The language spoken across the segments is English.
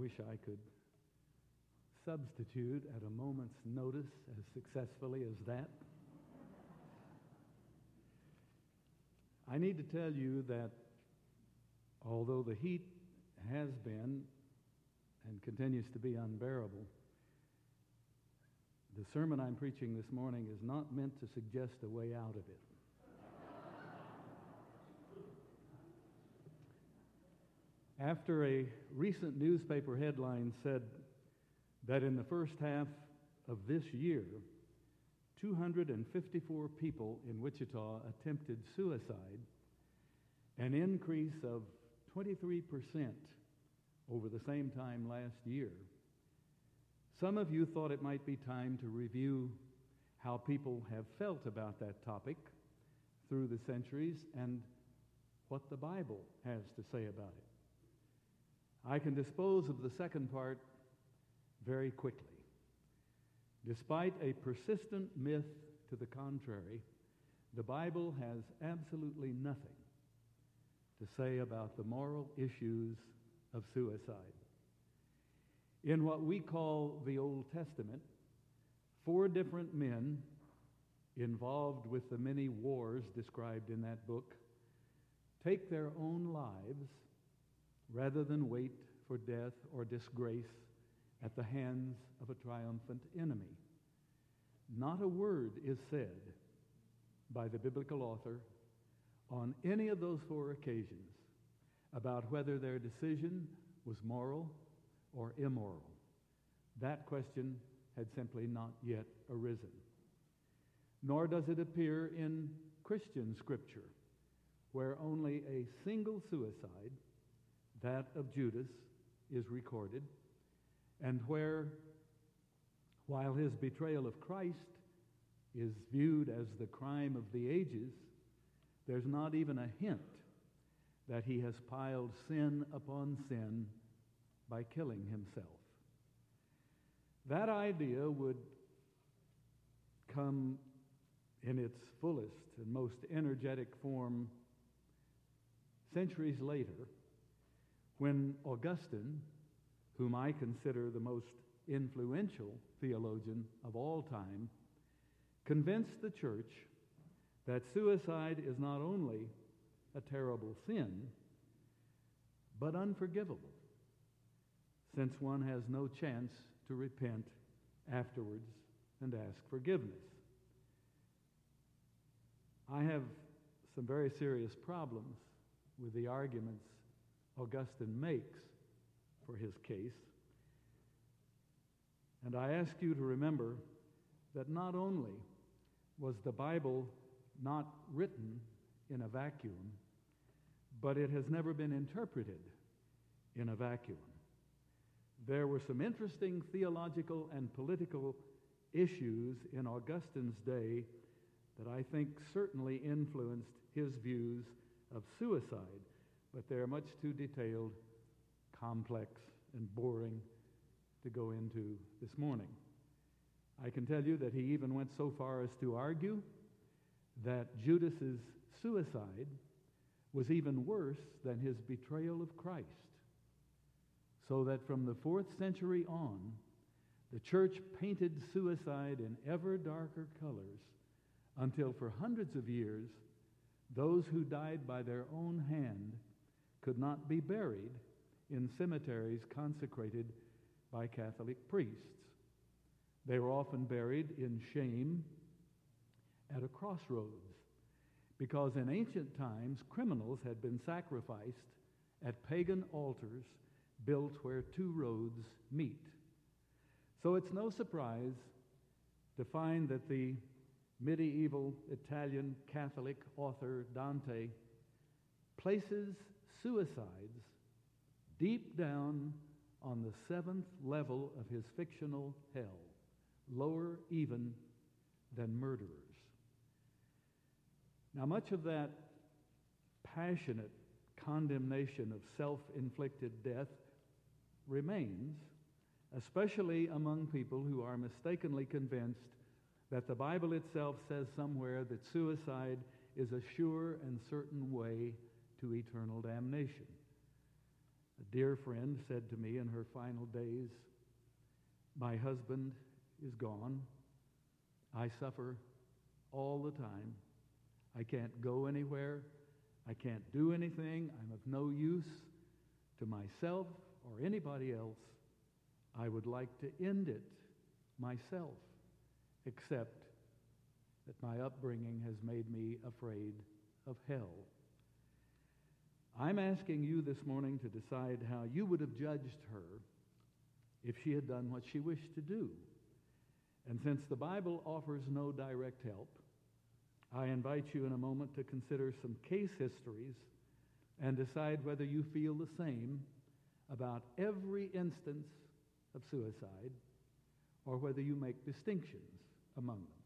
wish I could substitute at a moment's notice as successfully as that. I need to tell you that although the heat has been and continues to be unbearable, the sermon I'm preaching this morning is not meant to suggest a way out of it. After a recent newspaper headline said that in the first half of this year, 254 people in Wichita attempted suicide, an increase of 23% over the same time last year, some of you thought it might be time to review how people have felt about that topic through the centuries and what the Bible has to say about it. I can dispose of the second part very quickly. Despite a persistent myth to the contrary, the Bible has absolutely nothing to say about the moral issues of suicide. In what we call the Old Testament, 4 different men involved with the many wars described in that book take their own lives rather than wait for death or disgrace at the hands of a triumphant enemy. Not a word is said by the biblical author on any of those 4 occasions about whether their decision was moral or immoral. That question had simply not yet arisen. Nor does it appear in Christian scripture, where only a single suicide, that of Judas, is recorded, and where, while his betrayal of Christ is viewed as the crime of the ages, there's not even a hint that he has piled sin upon sin by killing himself. That idea would come in its fullest and most energetic form centuries later, when Augustine, whom I consider the most influential theologian of all time, convinced the church that suicide is not only a terrible sin, but unforgivable, since one has no chance to repent afterwards and ask forgiveness. I have some very serious problems with the arguments Augustine makes for his case. And I ask you to remember that not only was the Bible not written in a vacuum, but it has never been interpreted in a vacuum. There were some interesting theological and political issues in Augustine's day that I think certainly influenced his views of suicide, but they're much too detailed, complex, and boring to go into this morning. I can tell you that he even went so far as to argue that Judas's suicide was even worse than his betrayal of Christ, so that from the 4th century on, the church painted suicide in ever darker colors until for hundreds of years, those who died by their own hand could not be buried in cemeteries consecrated by Catholic priests. They were often buried in shame at a crossroads, because in ancient times, criminals had been sacrificed at pagan altars built where 2 roads meet. So it's no surprise to find that the medieval Italian Catholic author Dante places suicides deep down on the 7th level of his fictional hell, lower even than murderers. Now, much of that passionate condemnation of self-inflicted death remains, especially among people who are mistakenly convinced that the Bible itself says somewhere that suicide is a sure and certain way to eternal damnation. A dear friend said to me in her final days, "My husband is gone. I suffer all the time. I can't go anywhere. I can't do anything. I'm of no use to myself or anybody else. I would like to end it myself, except that my upbringing has made me afraid of hell." I'm asking you this morning to decide how you would have judged her if she had done what she wished to do. And since the Bible offers no direct help, I invite you in a moment to consider some case histories and decide whether you feel the same about every instance of suicide or whether you make distinctions among them.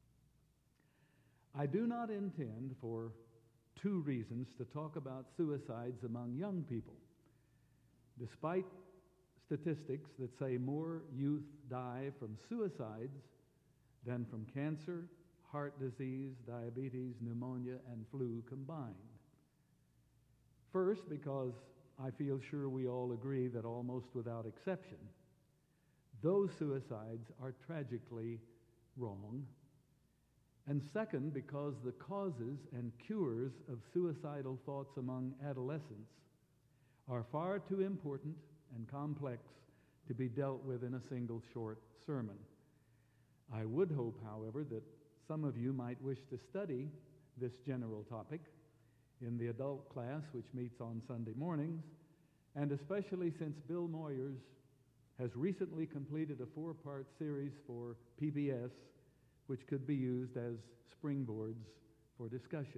I do not intend, for two reasons, to talk about suicides among young people. Despite statistics that say more youth die from suicides than from cancer, heart disease, diabetes, pneumonia, and flu combined. First, because I feel sure we all agree that almost without exception, those suicides are tragically wrong. And second, because the causes and cures of suicidal thoughts among adolescents are far too important and complex to be dealt with in a single short sermon. I would hope, however, that some of you might wish to study this general topic in the adult class, which meets on Sunday mornings, and especially since Bill Moyers has recently completed a 4-part series for PBS, which could be used as springboards for discussion.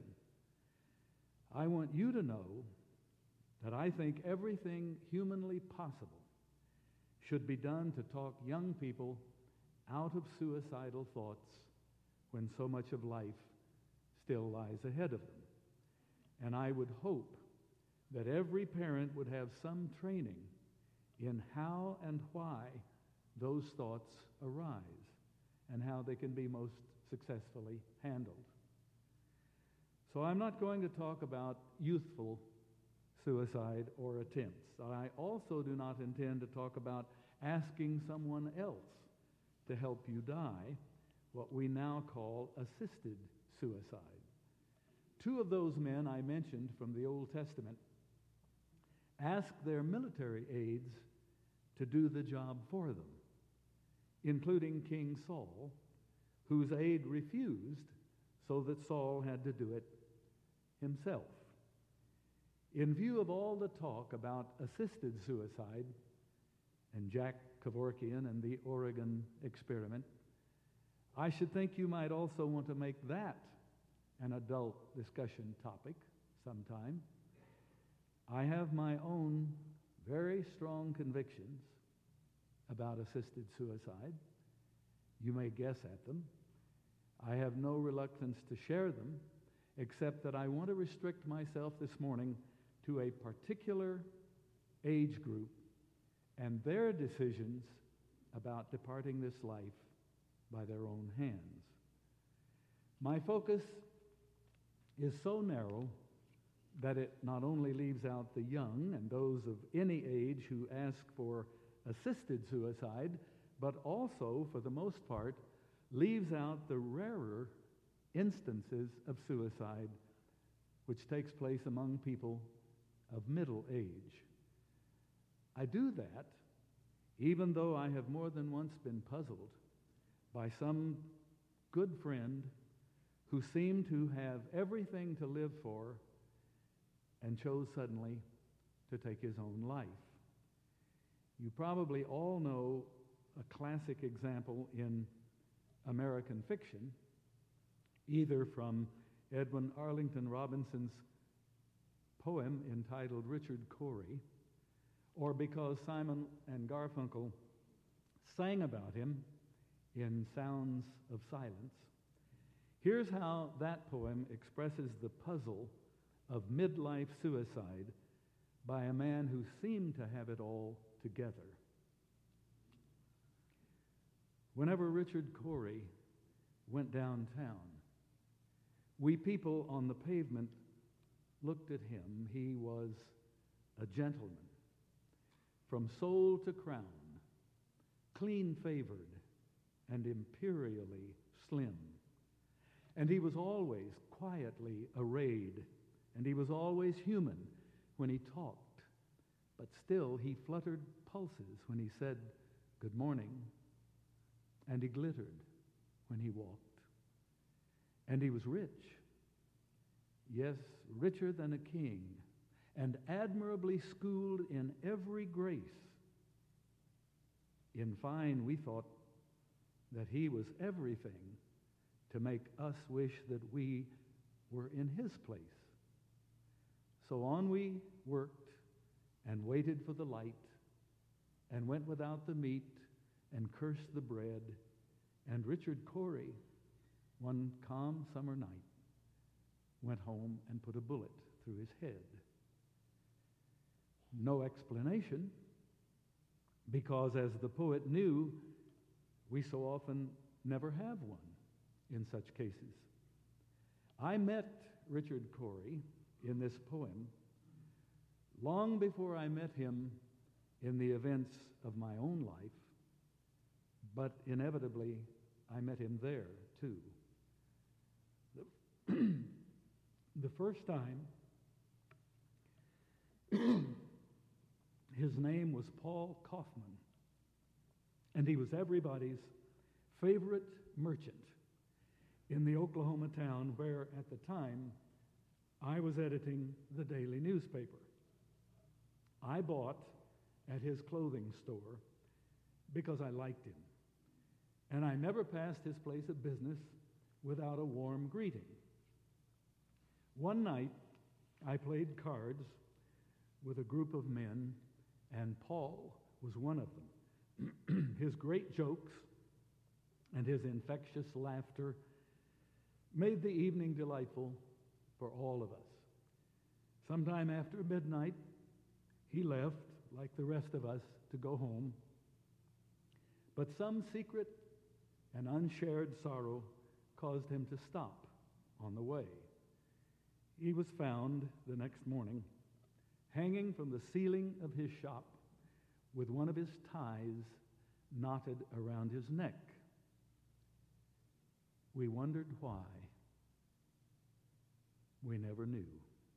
I want you to know that I think everything humanly possible should be done to talk young people out of suicidal thoughts when so much of life still lies ahead of them. And I would hope that every parent would have some training in how and why those thoughts arise and how they can be most successfully handled. So I'm not going to talk about youthful suicide or attempts. I also do not intend to talk about asking someone else to help you die, what we now call assisted suicide. Two of those men I mentioned from the Old Testament asked their military aides to do the job for them, including King Saul, whose aide refused, so that Saul had to do it himself. In view of all the talk about assisted suicide and Jack Kevorkian and the Oregon experiment, I should think you might also want to make that an adult discussion topic sometime. I have my own very strong convictions about assisted suicide. You may guess at them. I have no reluctance to share them, except that I want to restrict myself this morning to a particular age group and their decisions about departing this life by their own hands. My focus is so narrow that it not only leaves out the young and those of any age who ask for assisted suicide, but also, for the most part, leaves out the rarer instances of suicide which takes place among people of middle age. I do that even though I have more than once been puzzled by some good friend who seemed to have everything to live for and chose suddenly to take his own life. You probably all know a classic example in American fiction, either from Edwin Arlington Robinson's poem entitled Richard Cory, or because Simon and Garfunkel sang about him in Sounds of Silence. Here's how that poem expresses the puzzle of midlife suicide by a man who seemed to have it all together. Whenever Richard Cory went downtown, we people on the pavement looked at him. He was a gentleman, from soul to crown, clean-favored and imperially slim. And he was always quietly arrayed, and he was always human when he talked, but still he fluttered pulses when he said good morning, and he glittered when he walked. And he was rich, yes, richer than a king, and admirably schooled in every grace. In fine, we thought that he was everything to make us wish that we were in his place. So on we worked and waited for the light and went without the meat and cursed the bread. And Richard Cory, one calm summer night, went home and put a bullet through his head. No explanation, because as the poet knew, we so often never have one in such cases. I met Richard Cory in this poem long before I met him in the events of my own life, but inevitably I met him there too. The first time, his name was Paul Kaufman, and he was everybody's favorite merchant in the Oklahoma town where, at the time, I was editing the daily newspaper. I bought at his clothing store because I liked him, and I never passed his place of business without a warm greeting. One night, I played cards with a group of men, and Paul was one of them. His great jokes and his infectious laughter made the evening delightful for all of us. Sometime after midnight, he left, like the rest of us, to go home. But some secret and unshared sorrow caused him to stop on the way. He was found the next morning hanging from the ceiling of his shop with one of his ties knotted around his neck. We wondered why. We never knew.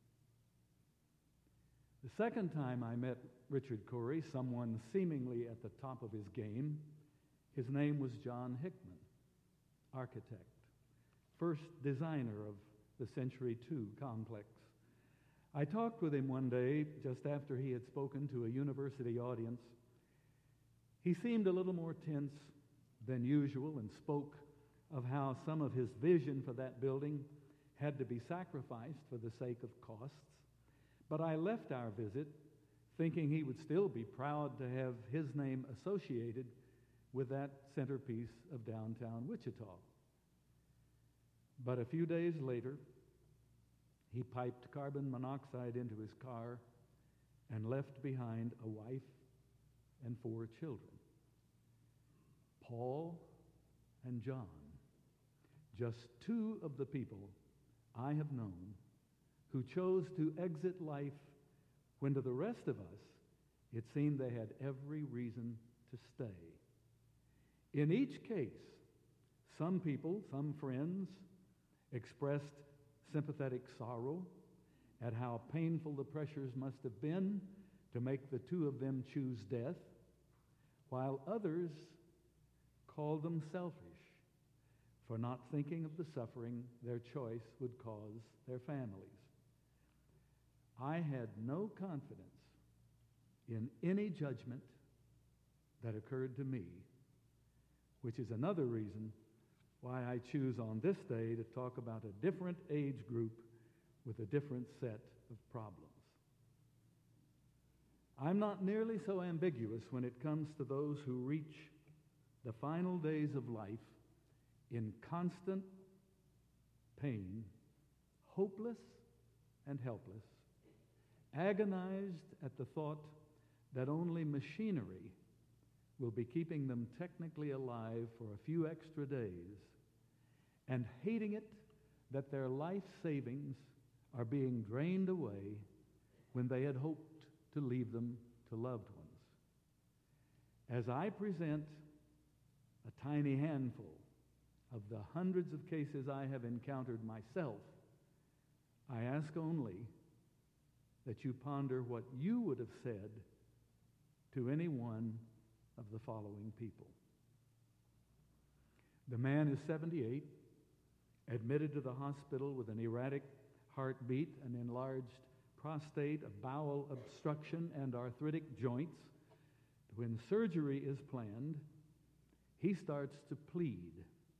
The second time I met Richard Cory, someone seemingly at the top of his game, his name was John Hickman, architect, first designer of the Century 2 complex. I talked with him one day just after he had spoken to a university audience. He seemed a little more tense than usual and spoke of how some of his vision for that building had to be sacrificed for the sake of costs. But I left our visit thinking he would still be proud to have his name associated with that centerpiece of downtown Wichita. But a few days later, he piped carbon monoxide into his car and left behind a wife and 4 children. Paul and John, just 2 of the people I have known who chose to exit life when to the rest of us it seemed they had every reason to stay. In each case, some people, some friends, expressed sympathetic sorrow at how painful the pressures must have been to make the 2 of them choose death, while others called them selfish for not thinking of the suffering their choice would cause their families. I had no confidence in any judgment that occurred to me, which is another reason why I choose on this day to talk about a different age group with a different set of problems. I'm not nearly so ambiguous when it comes to those who reach the final days of life in constant pain, hopeless and helpless, agonized at the thought that only machinery will be keeping them technically alive for a few extra days, and hating it that their life savings are being drained away when they had hoped to leave them to loved ones. As I present a tiny handful of the hundreds of cases I have encountered myself, I ask only that you ponder what you would have said to any one of the following people. The man is 78, admitted to the hospital with an erratic heartbeat, an enlarged prostate, a bowel obstruction, and arthritic joints. When surgery is planned, he starts to plead.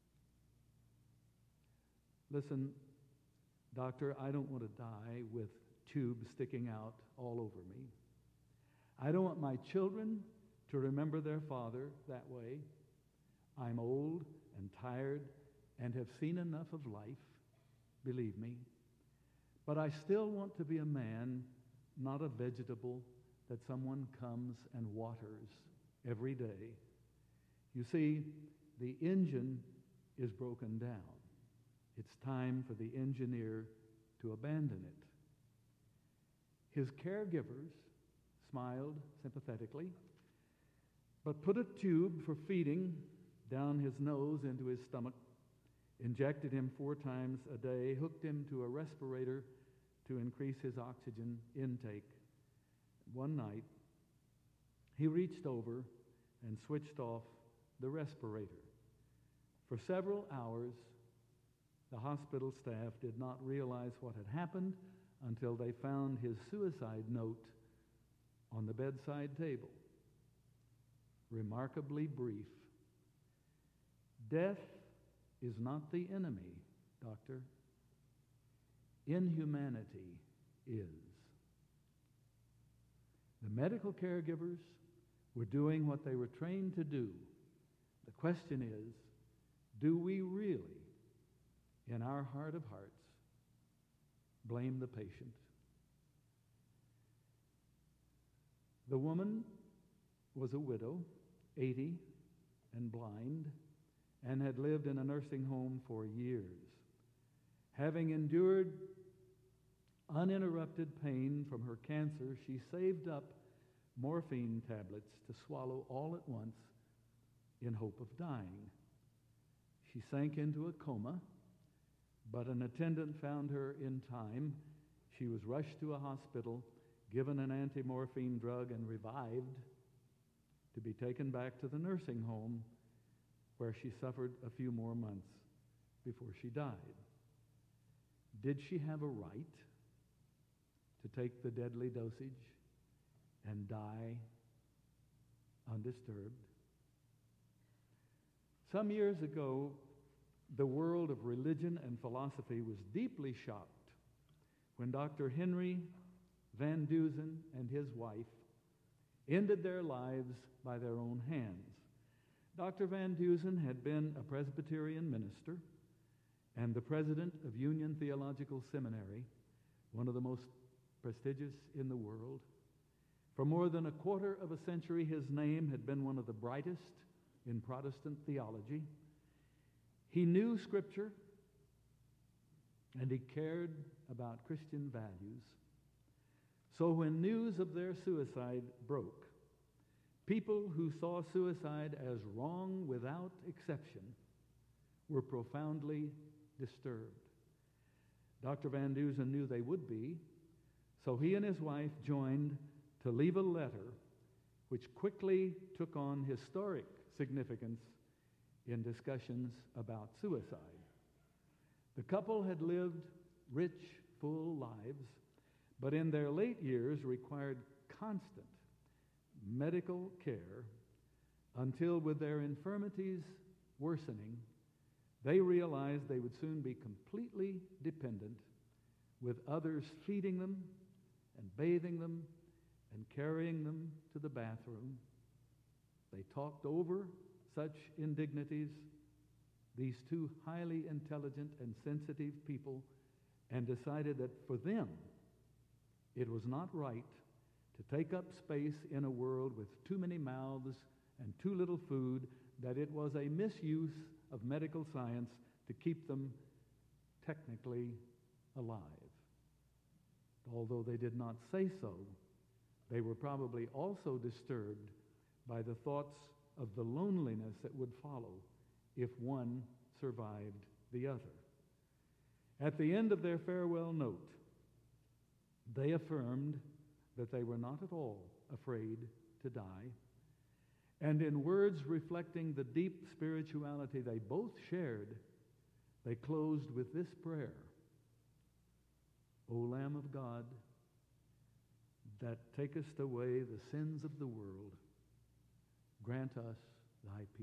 Listen, doctor, I don't want to die with tubes sticking out all over me. I don't want my children to remember their father that way. I'm old and tired and have seen enough of life, believe me. But I still want to be a man, not a vegetable that someone comes and waters every day. You see, the engine is broken down. It's time for the engineer to abandon it. His caregivers smiled sympathetically, but put a tube for feeding down his nose into his stomach, injected him 4 times a day, hooked him to a respirator to increase his oxygen intake. One night, he reached over and switched off the respirator. For several hours, the hospital staff did not realize what had happened until they found his suicide note on the bedside table. Remarkably brief. Death is not the enemy, doctor. Inhumanity is. The medical caregivers were doing what they were trained to do. The question is, do we really, in our heart of hearts, blame the patient? The woman was a widow, 80, and blind, and had lived in a nursing home for years. Having endured uninterrupted pain from her cancer, she saved up morphine tablets to swallow all at once in hope of dying. She sank into a coma, but an attendant found her in time. She was rushed to a hospital, given an anti-morphine drug, and revived to be taken back to the nursing home, where she suffered a few more months before she died. Did she have a right to take the deadly dosage and die undisturbed? Some years ago, the world of religion and philosophy was deeply shocked when Dr. Henry Van Dusen and his wife ended their lives by their own hands. Dr. Van Dusen had been a Presbyterian minister and the president of Union Theological Seminary, one of the most prestigious in the world. For more than a quarter of a century, his name had been one of the brightest in Protestant theology. He knew Scripture, and he cared about Christian values. So when news of their suicide broke, people who saw suicide as wrong without exception were profoundly disturbed. Dr. Van Dusen knew they would be, so he and his wife joined to leave a letter which quickly took on historic significance in discussions about suicide. The couple had lived rich, full lives, but in their late years required constant medical care until, with their infirmities worsening, they realized they would soon be completely dependent, with others feeding them and bathing them and carrying them to the bathroom. They talked over such indignities, these two highly intelligent and sensitive people, and decided that for them, it was not right to take up space in a world with too many mouths and too little food, that it was a misuse of medical science to keep them technically alive. Although they did not say so, they were probably also disturbed by the thoughts of the loneliness that would follow if one survived the other. At the end of their farewell note, they affirmed that they were not at all afraid to die, and in words reflecting the deep spirituality they both shared, they closed with this prayer: O Lamb of God, that takest away the sins of the world, grant us thy peace.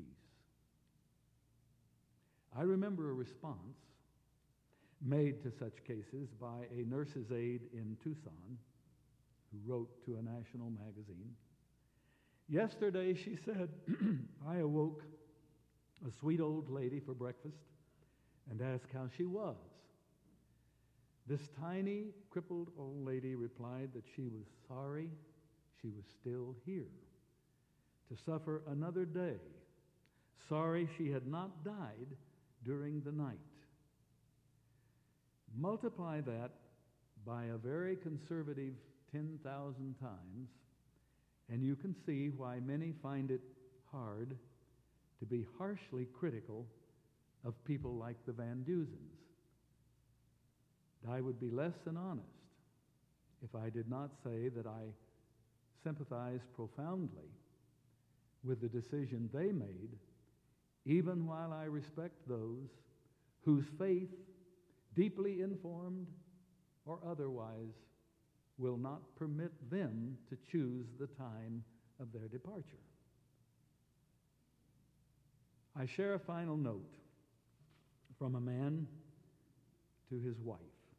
I remember a response made to such cases by a nurse's aide in Tucson who wrote to a national magazine. Yesterday, she said, I awoke a sweet old lady for breakfast and asked how she was. This tiny, crippled old lady replied that she was sorry she was still here to suffer another day, sorry she had not died during the night. Multiply that by a very conservative 10,000 times, and you can see why many find it hard to be harshly critical of people like the Van Duzens. I would be less than honest if I did not say that I sympathize profoundly with the decision they made, even while I respect those whose faith, deeply informed or otherwise, will not permit them to choose the time of their departure. I share a final note from a man to his wife.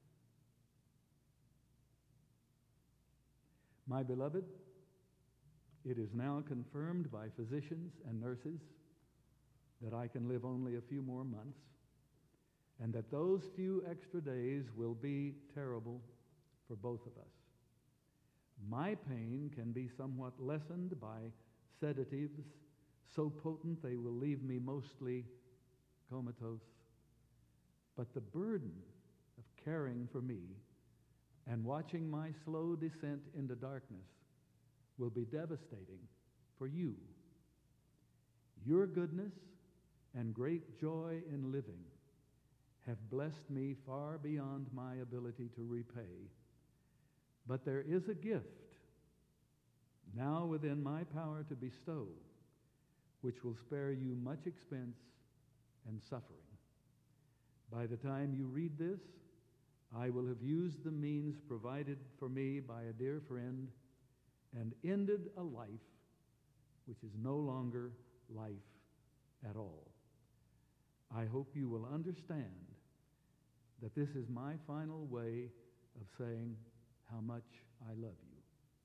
My beloved, it is now confirmed by physicians and nurses that I can live only a few more months, and that those few extra days will be terrible for both of us. My pain can be somewhat lessened by sedatives so potent they will leave me mostly comatose, but the burden of caring for me and watching my slow descent into darkness will be devastating for you. Your goodness and great joy in living have blessed me far beyond my ability to repay. But there is a gift now within my power to bestow, which will spare you much expense and suffering. By the time you read this, I will have used the means provided for me by a dear friend and ended a life which is no longer life at all. I hope you will understand that this is my final way of saying how much I love you.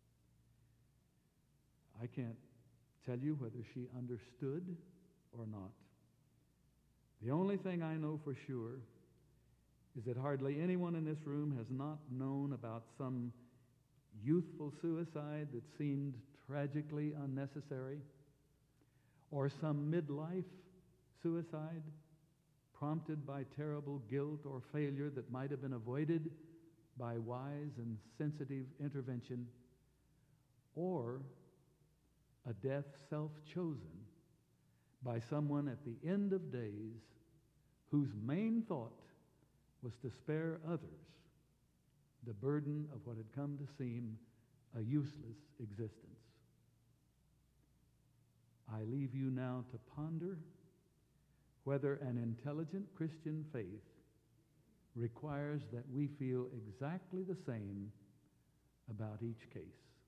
I can't tell you whether she understood or not. The only thing I know for sure is that hardly anyone in this room has not known about some youthful suicide that seemed tragically unnecessary, or some midlife suicide prompted by terrible guilt or failure that might have been avoided by wise and sensitive intervention, or a death self-chosen by someone at the end of days whose main thought was to spare others the burden of what had come to seem a useless existence. I leave you now to ponder whether an intelligent Christian faith requires that we feel exactly the same about each case.